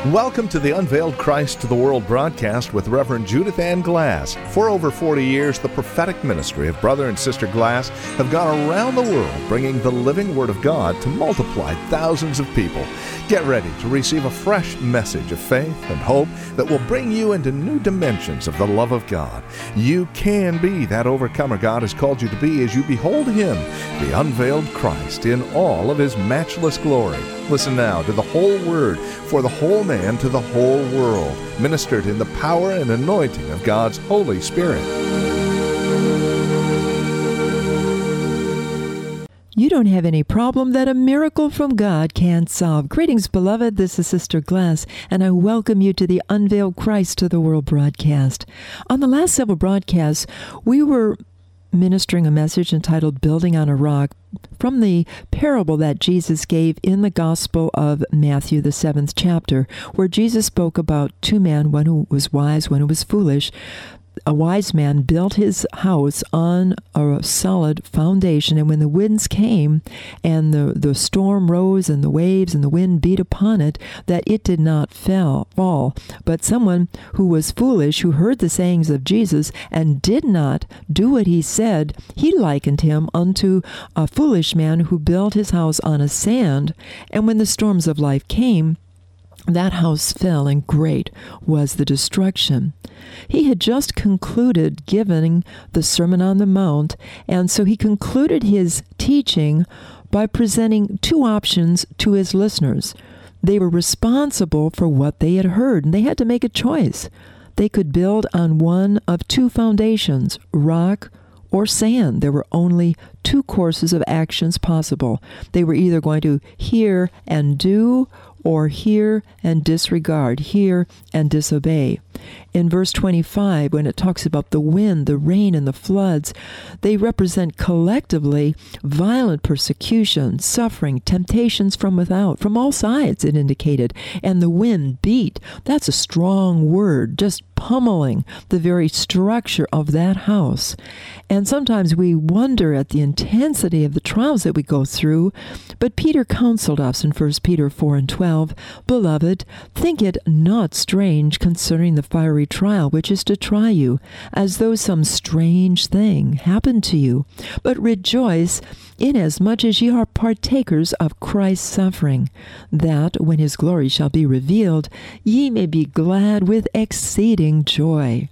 Welcome to the Unveiled Christ to the World broadcast with Reverend Judith Ann Glass. For over 40 years, the prophetic ministry of Brother and Sister Glass have gone around the world bringing the living Word of God to multiply thousands of people. Get ready to receive a fresh message of faith and hope that will bring you into new dimensions of the love of God. You can be that overcomer God has called you to be as you behold Him, the unveiled Christ, in all of His matchless glory. Listen now to the whole Word for the whole man to the whole world, ministered in the power and anointing of God's Holy Spirit. You don't have any problem that a miracle from God can't solve. Greetings, beloved. This is Sister Glass, and I welcome you to the Unveiled Christ to the World broadcast. On the last several broadcasts, we were ministering a message entitled Building on a Rock from the parable that Jesus gave in the Gospel of Matthew, the 7th chapter, where Jesus spoke about two men, one who was wise, one who was foolish. A wise man built his house on a solid foundation, and when the winds came and the storm rose and the waves and the wind beat upon it, that it did not fall. But someone who was foolish, who heard the sayings of Jesus and did not do what he said, he likened him unto a foolish man who built his house on a sand, and when the storms of life came, that house fell, and great was the destruction. He had just concluded giving the Sermon on the Mount, and so he concluded his teaching by presenting two options to his listeners. They were responsible for what they had heard, and they had to make a choice. They could build on one of two foundations, rock or sand. There were only two courses of actions possible. They were either going to hear and do, or hear and disregard, hear and disobey. In verse 25, when it talks about the wind, the rain, and the floods, they represent collectively violent persecution, suffering, temptations from without, from all sides, it indicated. And the wind beat. That's a strong word, just pummeling the very structure of that house. And sometimes we wonder at the intensity of the trials that we go through, but Peter counseled us in 1 Peter 4 and 12, "Beloved, think it not strange concerning the fiery trial which is to try you, as though some strange thing happened to you. But rejoice, inasmuch as ye are partakers of Christ's suffering, that, when his glory shall be revealed, ye may be glad with exceeding joy."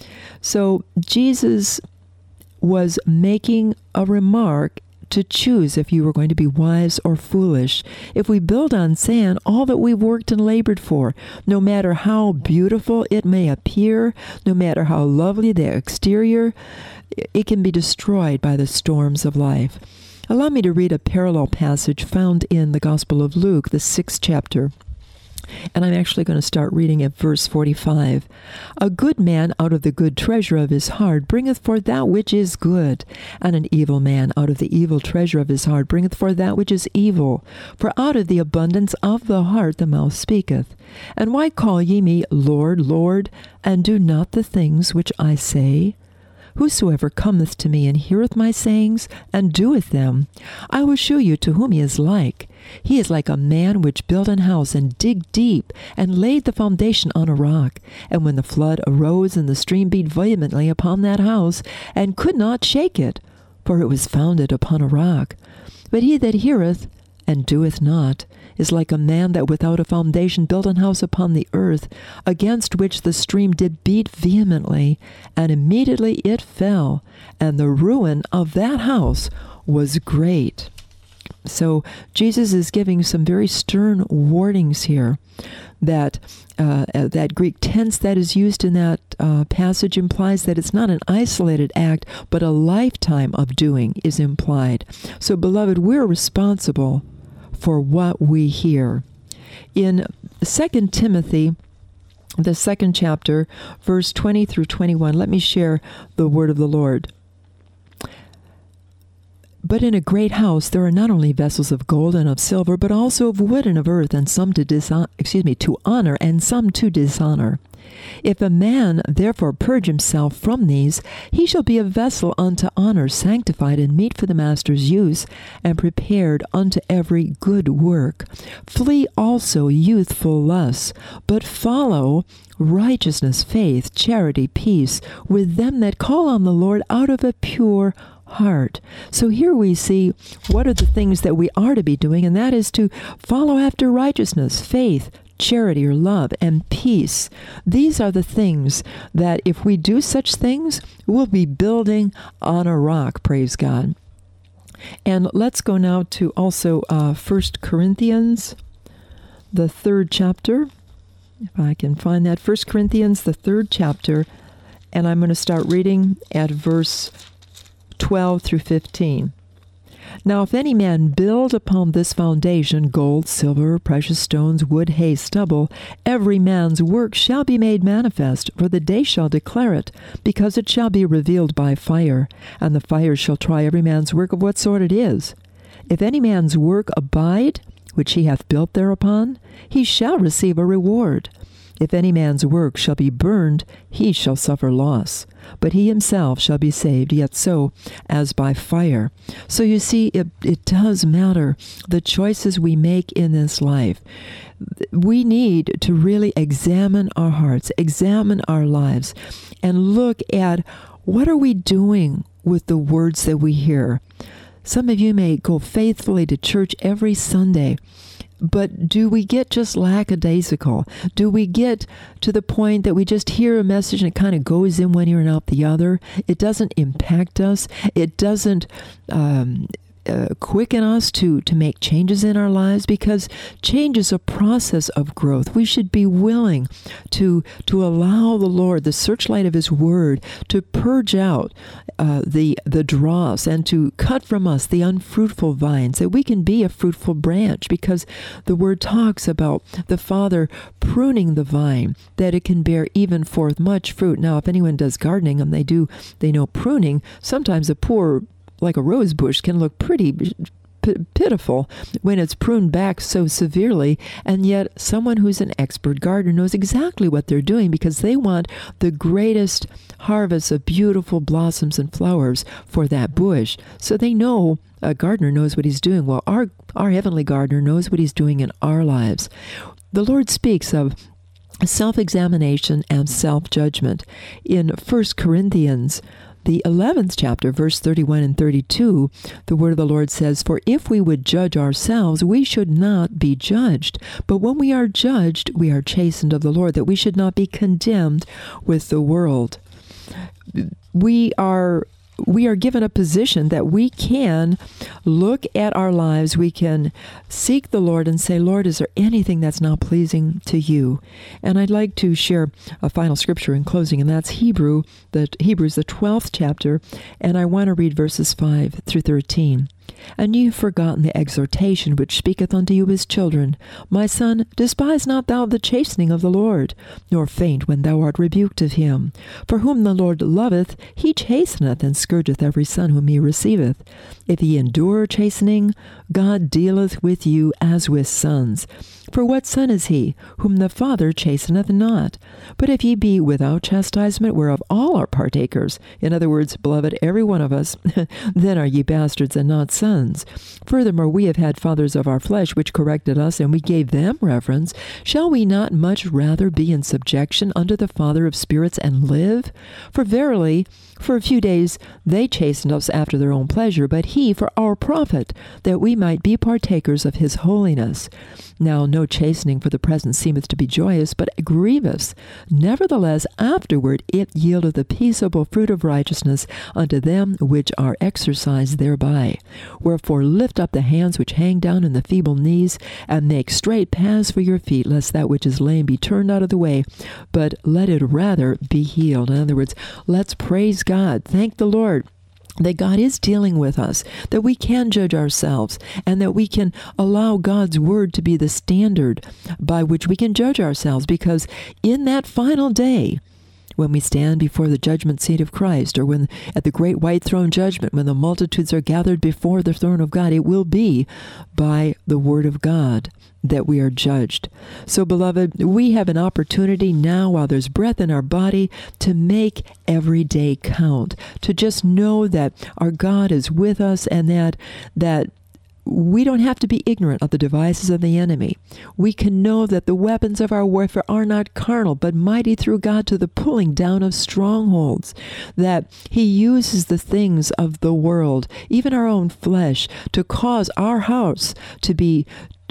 So Jesus was making a remark to choose if you were going to be wise or foolish. If we build on sand, all that we've worked and labored for, no matter how beautiful it may appear, no matter how lovely the exterior, it can be destroyed by the storms of life. Allow me to read a parallel passage found in the Gospel of Luke, the 6th chapter. And I'm actually going to start reading at verse 45. "A good man out of the good treasure of his heart bringeth forth that which is good, and an evil man out of the evil treasure of his heart bringeth forth that which is evil. For out of the abundance of the heart the mouth speaketh. And why call ye me Lord, Lord, and do not the things which I say? Whosoever cometh to me and heareth my sayings, and doeth them, I will shew you to whom he is like. He is like a man which built an house, and digged deep, and laid the foundation on a rock. And when the flood arose, and the stream beat vehemently upon that house, and could not shake it, for it was founded upon a rock. But he that heareth, and doeth not, is like a man that without a foundation built an house upon the earth, against which the stream did beat vehemently, and immediately it fell, and the ruin of that house was great." So Jesus is giving some very stern warnings here. That Greek tense that is used in that passage implies that it's not an isolated act, but a lifetime of doing is implied. So, beloved, we're responsible for what we hear. In 2 Timothy, the 2nd chapter, verse 20 through 21, let me share the word of the Lord. But in a great house there are not only vessels of gold and of silver, but also of wood and of earth, and some to honor, and some to dishonor. If a man therefore purge himself from these, he shall be a vessel unto honor, sanctified and meet for the master's use, and prepared unto every good work. Flee also youthful lusts, but follow righteousness, faith, charity, peace, with them that call on the Lord out of a pure heart. So here we see what are the things that we are to be doing, and that is to follow after righteousness, faith, charity or love, and peace. These are the things that if we do such things, we'll be building on a rock, praise God. And let's go now to also 1 Corinthians, the 3rd chapter. If I can find that. 1 Corinthians, the 3rd chapter, and I'm going to start reading at verse 12 through 15. Now if any man build upon this foundation gold, silver, precious stones, wood, hay, stubble, every man's work shall be made manifest, for the day shall declare it, because it shall be revealed by fire, and the fire shall try every man's work of what sort it is. If any man's work abide, which he hath built thereupon, he shall receive a reward. If any man's work shall be burned, he shall suffer loss, but he himself shall be saved, yet so as by fire. So you see, it does matter, the choices we make in this life. We need to really examine our hearts, examine our lives, and look at what are we doing with the words that we hear. Some of you may go faithfully to church every Sunday, but do we get just lackadaisical? Do we get to the point that we just hear a message and it kind of goes in one ear and out the other? It doesn't impact us. It doesn't quicken us to make changes in our lives, because change is a process of growth. We should be willing to allow the Lord, the searchlight of His Word, to purge out the dross and to cut from us the unfruitful vines, that we can be a fruitful branch, because the Word talks about the Father pruning the vine, that it can bear even forth much fruit. Now, if anyone does gardening, and they know pruning, sometimes a poor, like a rose bush, can look pretty pitiful when it's pruned back so severely, and yet someone who's an expert gardener knows exactly what they're doing, because they want the greatest harvest of beautiful blossoms and flowers for that bush. So they know, a gardener knows what he's doing. Well, our heavenly gardener knows what He's doing in our lives. The Lord speaks of self-examination and self-judgment. In 1 Corinthians, the 11th chapter, verse 31 and 32, the word of the Lord says, "For if we would judge ourselves, we should not be judged. But when we are judged, we are chastened of the Lord, that we should not be condemned with the world." We are given a position that we can look at our lives, we can seek the Lord and say, "Lord, is there anything that's not pleasing to you?" And I'd like to share a final scripture in closing, and that's Hebrews, the 12th chapter, and I want to read verses 5 through 13. "And ye have forgotten the exhortation which speaketh unto you as children. My son, despise not thou the chastening of the Lord, nor faint when thou art rebuked of him. For whom the Lord loveth, he chasteneth, and scourgeth every son whom he receiveth. If ye endure chastening, God dealeth with you as with sons. For what son is he, whom the Father chasteneth not? But if ye be without chastisement, whereof all are partakers," in other words, beloved, every one of us, "then are ye bastards and not sons. Furthermore, we have had fathers of our flesh, which corrected us, and we gave them reverence. Shall we not much rather be in subjection unto the Father of spirits and live? For verily, for a few days they chastened us after their own pleasure, but he for our profit, that we might be partakers of his holiness. Now no chastening for the present seemeth to be joyous, but grievous. Nevertheless afterward it yieldeth the peaceable fruit of righteousness unto them which are exercised thereby. Wherefore lift up the hands which hang down and the feeble knees, and make straight paths for your feet, lest that which is lame be turned out of the way, but let it rather be healed." In other words, let's praise God. Thank the Lord that God is dealing with us, that we can judge ourselves, and that we can allow God's word to be the standard by which we can judge ourselves, because in that final day, when we stand before the judgment seat of Christ, or when at the great white throne judgment, when the multitudes are gathered before the throne of God, it will be by the word of God that we are judged. So, beloved, we have an opportunity now, while there's breath in our body, to make every day count, to just know that our God is with us, and that we don't have to be ignorant of the devices of the enemy. We can know that the weapons of our warfare are not carnal, but mighty through God to the pulling down of strongholds, that he uses the things of the world, even our own flesh, to cause our house to be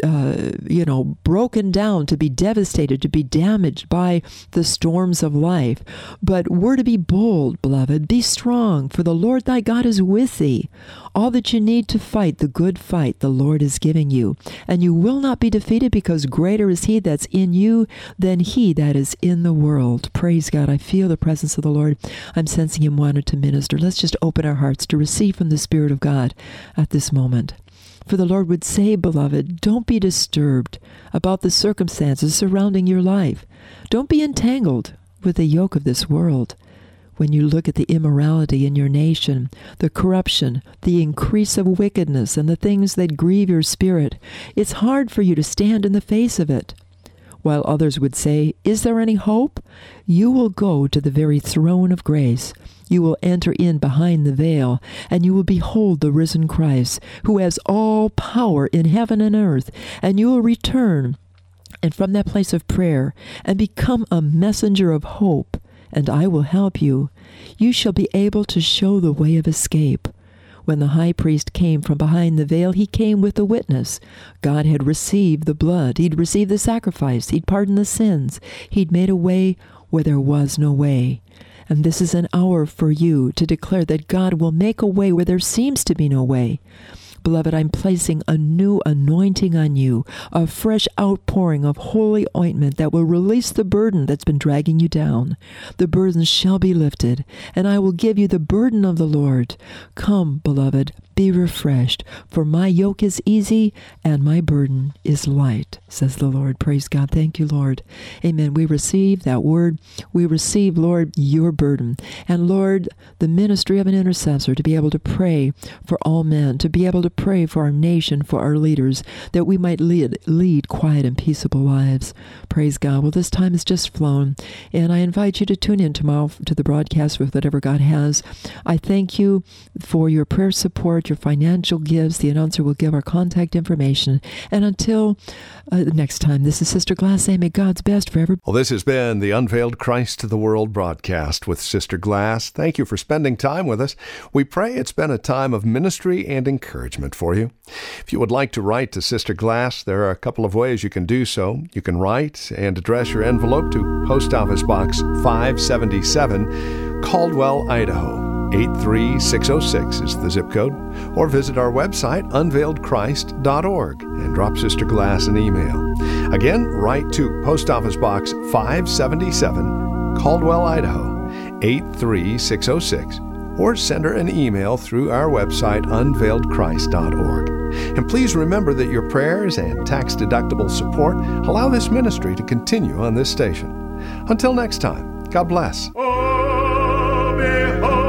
broken down, to be devastated, to be damaged by the storms of life. But we're to be bold, beloved. Be strong, for the Lord thy God is with thee. All that you need to fight the good fight the Lord is giving you. And you will not be defeated, because greater is he that's in you than he that is in the world. Praise God. I feel the presence of the Lord. I'm sensing him wanted to minister. Let's just open our hearts to receive from the Spirit of God at this moment. For the Lord would say, beloved, don't be disturbed about the circumstances surrounding your life. Don't be entangled with the yoke of this world. When you look at the immorality in your nation, the corruption, the increase of wickedness, and the things that grieve your spirit, it's hard for you to stand in the face of it. While others would say, is there any hope? You will go to the very throne of grace. You will enter in behind the veil, and you will behold the risen Christ, who has all power in heaven and earth, and you will return, and from that place of prayer, and become a messenger of hope, and I will help you. You shall be able to show the way of escape. When the high priest came from behind the veil, he came with a witness. God had received the blood. He'd received the sacrifice. He'd pardoned the sins. He'd made a way where there was no way. And this is an hour for you to declare that God will make a way where there seems to be no way. Beloved, I'm placing a new anointing on you, a fresh outpouring of holy ointment that will release the burden that's been dragging you down. The burden shall be lifted, and I will give you the burden of the Lord. Come, beloved, be refreshed, for my yoke is easy and my burden is light, says the Lord. Praise God. Thank you, Lord. Amen. We receive that word. We receive, Lord, your burden. And Lord, the ministry of an intercessor, to be able to pray for all men, to be able to pray for our nation, for our leaders, that we might lead quiet and peaceable lives. Praise God. Well, this time has just flown, and I invite you to tune in tomorrow to the broadcast with whatever God has. I thank you for your prayer support, your financial gifts. The announcer will give our contact information. And until next time, this is Sister Glass saying, may God's best forever. Well, this has been the Unveiled Christ to the World broadcast with Sister Glass. Thank you for spending time with us. We pray it's been a time of ministry and encouragement for you. If you would like to write to Sister Glass, there are a couple of ways you can do so. You can write and address your envelope to Post Office Box 577, Caldwell, Idaho. 83606 is the zip code, or visit our website, unveiledchrist.org, and drop Sister Glass an email. Again, write to Post Office Box 577, Caldwell, Idaho, 83606, or send her an email through our website, unveiledchrist.org. And please remember that your prayers and tax-deductible support allow this ministry to continue on this station. Until next time, God bless. Oh, behold.